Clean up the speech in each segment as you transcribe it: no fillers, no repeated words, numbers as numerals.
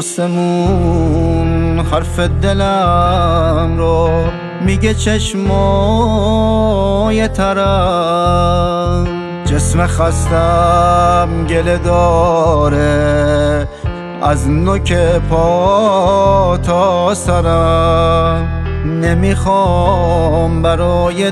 آسمون حرف دلم رو میگه چشمای ترم، جسم خستم گله داره از نوک پا تا سرم. نمیخوام برای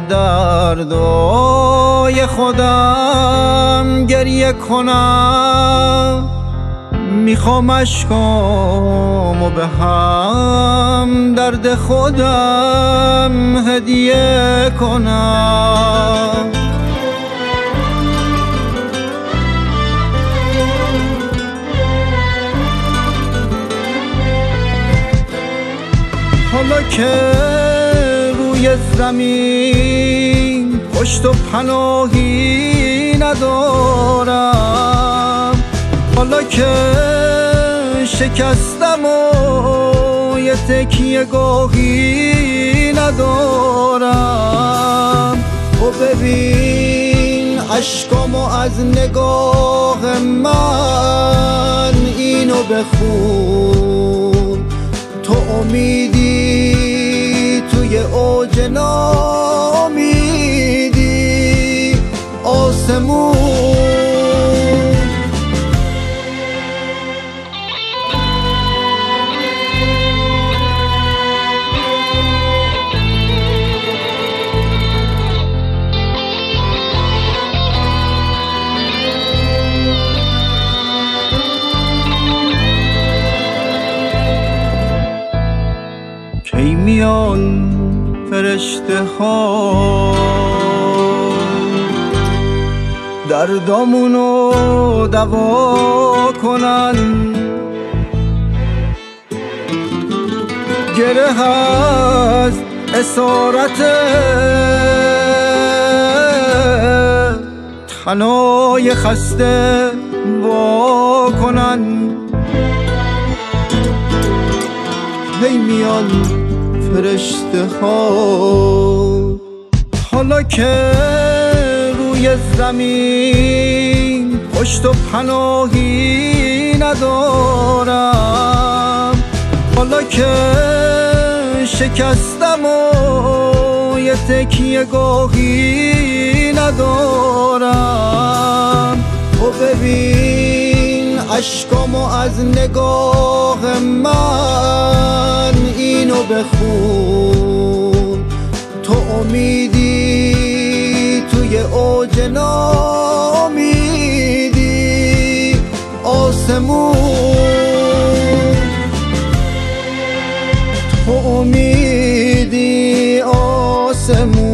دردای خودم گریه کنم، میخوام اشکامو به هم درد خودم هدیه کنم. حالا که روی زمین پشت و پناهی ندارم، حالا که شکستم و یه تکیه گاهی ندارم، و ببین اشکامو از نگاه من اینو بخون. تو امیدی توی اوج ناامیدی آسمون. کی میان فرشته ها دردامونو دوا کنن، گره از اسارت تنای خسته وا کنن. هی میان فرشته ها حالا که روی زمین پشت و پناهی ندارم، حالا که شکستم و یه تکیه گاهی ندارم، و ببین اشکامو از نگاه من اینو بخون. تو امیدی توی اوج ناامیدی آسمون. تو امیدی آسمون.